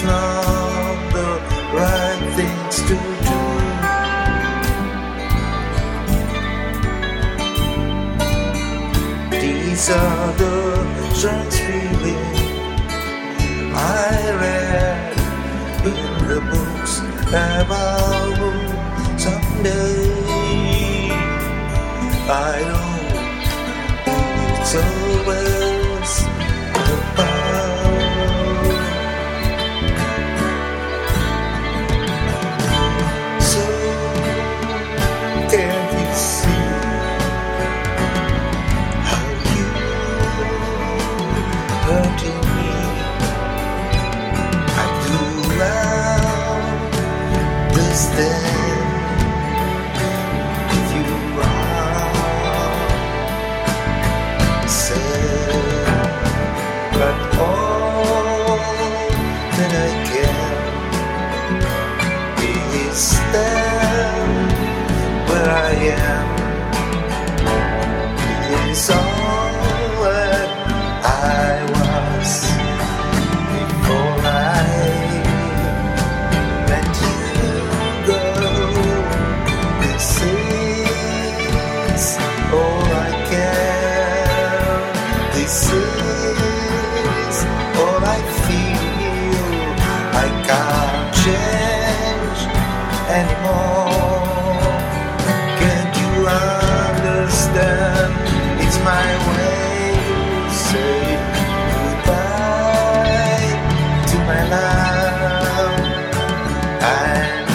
not the right things to do. These are the strange feelings I read in the books about someday. I know it's always about. So can you see how you hurting me? I do understand if you are sad, but all that I can is stand where I am. It is all that I was before I let you go. This is all I can. This is all I feel. I can't change anymore. Can't you understand? It's my way to say goodbye to my love. I'm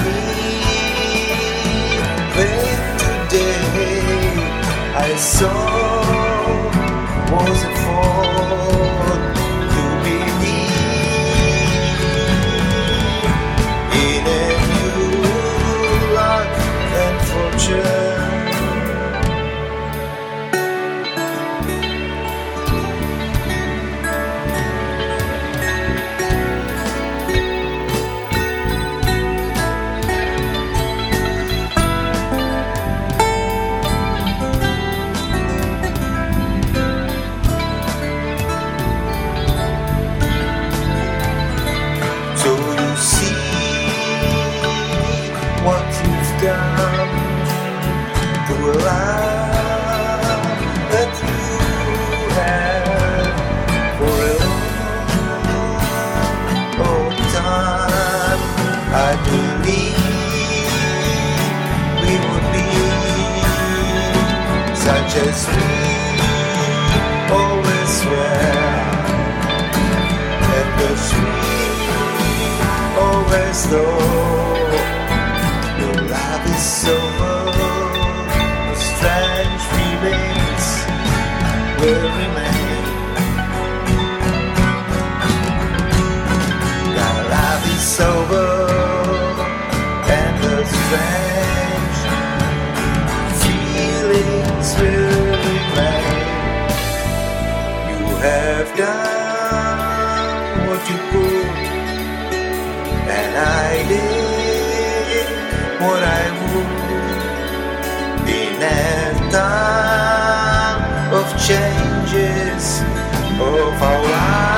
leaving today. I saw was it for to believe in a new life and fortune. So you see what you've done to allow that you had for a long time. I believe we would be such as we always were, and the sweet always though your love is over, the strange feelings will remain. Your love is over, and the strange feelings will remain. You have done what you could, and I did what I would in a time of changes of our lives.